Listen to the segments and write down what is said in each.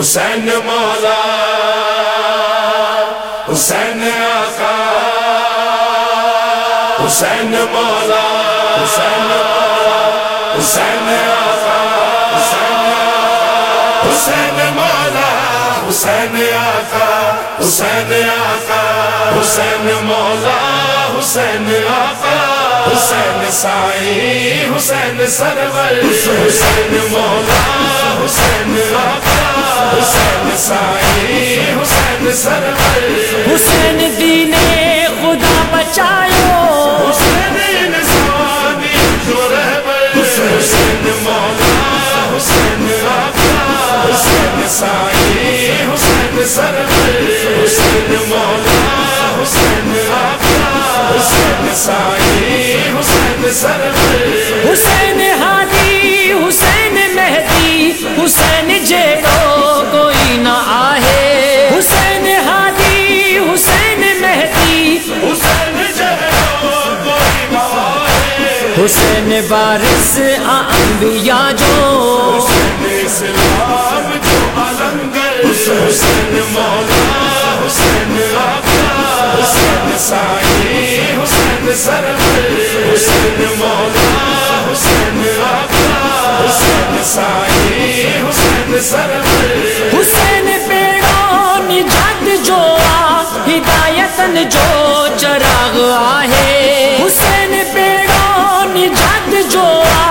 حسین مولا حسین آقا حسین مولا حسین آقا حسین مولا حسین آقا حسین آقا حسین مولا حسین آقا حسین سائی حسین سرور حسین مولا حسین آقا حسین سائی حسین سرور حسین دین خدا بچاؤ حسین انسانی جو رہبر حسین مولا حسین آقا حسین سائی حسین سرور حسین مولا حسین آقا حسین سائی حسین سرور حسین ہادی حسین مہدی حسین جیڑو کوئی نہ آہے حسین ہادی حسین مہدی حسین جیڑو کوئی نہ آہے حسین وارث انبیاء جو حسین اسلام جو علمگر حسین مولا حسین آقا حسین سائی حسین سرور حسین مولا حسین آقا حسین سائی حسین سرور حسین پیڑوں نجات جو ہدایتن جو چراغ آہے حسین پیڑوں نجات جو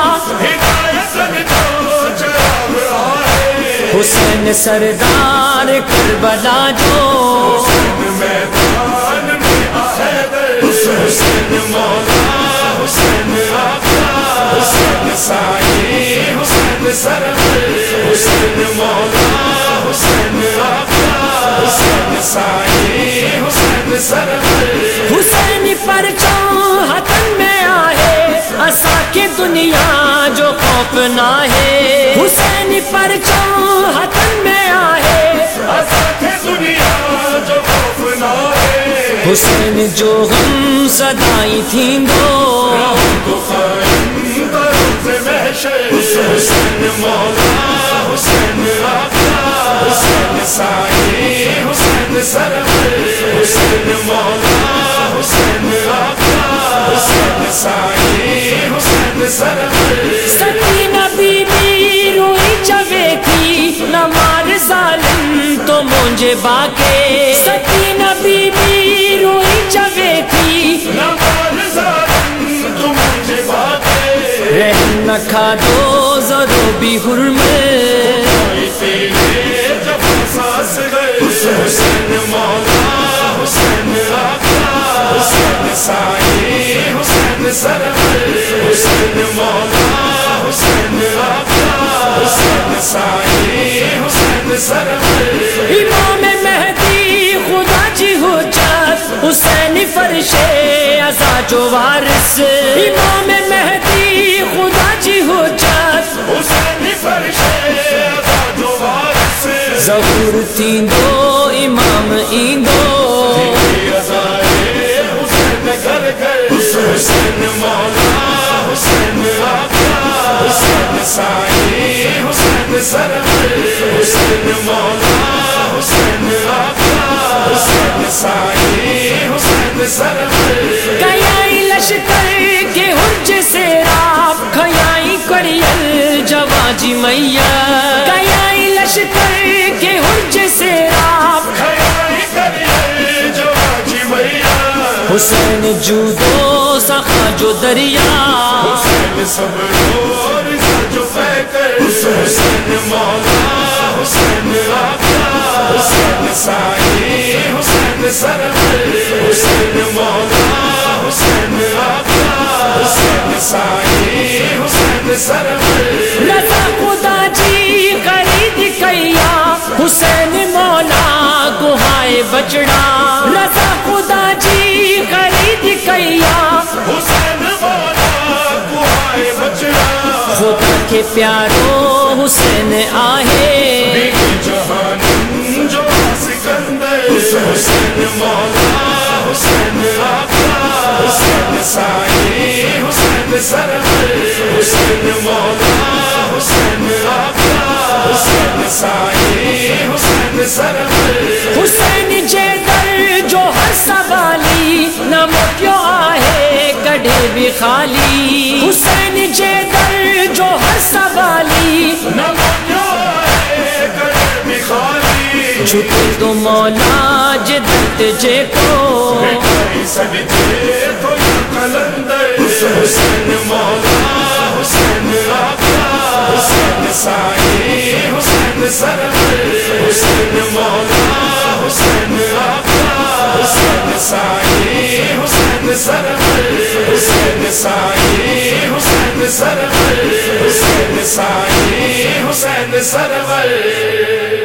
ہدایتن جو چراغ آئے حسین سردار کربلا جو حسین میدان میں حیدر حسین مولا حسین آقا حسین سائی حسین سرور حسین مولا حسین آقا حسین سائی حسین سرور حسین پرچم ہتن میں آہے اسا کی دنیا جو خوف نہ ہے حسین پرچم ہتن میں آہے اساں دنیا جو خوف نہ ہے حسین جو غم صدائی تھیں دو تو قائم کروں سے محشر حسین مولا حسین آقا حسین سائی حسین سرور حسین مولا حسین آقا حسین سائی حسین سرور سکینہ بی بی روئی چوے تھی نہ مار ظالم تو مجھے باکے سکینہ بی بی روئی چوے تھی نمال ظالم تم مجھے باتے رحم نہ کھا دو ذرو بھی حرمے تیرے جب ساس گئے حسین مولا حسین آقا حسین سائی حسین سرور حسین مولا حسین آقا حسین سائی حسین سرور امام مہدی خدا جی حجت حسین فرش عزا جو وارث امام مہدی خدا جی حجت حسین فرش عزا جو وارث ظہور تیندو امام ایندو حسین گھر گھر حسین مولا حسین آقا حسین سائی حسین سرور حسین مولا حسین آقا حسین سائی حسین سرور کیائی لشکر کے حج سے راب کھیائی کڑیل جواجی میاں کیائی لشکر کے حج سے راب خیائی کریے جو آجی میاں حسین جودو سخا جو دریا حسین صبر اور جو فکر حسین مولا حسین آقا حسین سائی حسین سرور حسین مولا حسین آقا حسین سائی حسین سرور رضا خدا جی خرید کیا حسین مولا گہائے بچڑا رضا خدا جی خرید کیا حسین مولا کوہائے بچڑا خدا کے پیاروں حسین آہے جہان جو سکندر حسین مولا حسین آقا حسین سائی حسین سرور حسین مولا حسین آقا حسین سائی کڑھے بھی خالی، حسین جیدر جو ہر سوالی، جھکے تو مولا جدت جے کو، حسین مولا حسین آقا حسین سائی حسین سرور، حسین مولا حسین آقا حسین سائی حسین سرور، حسین سائی حسین سرور، حسین سائی حسین سرور۔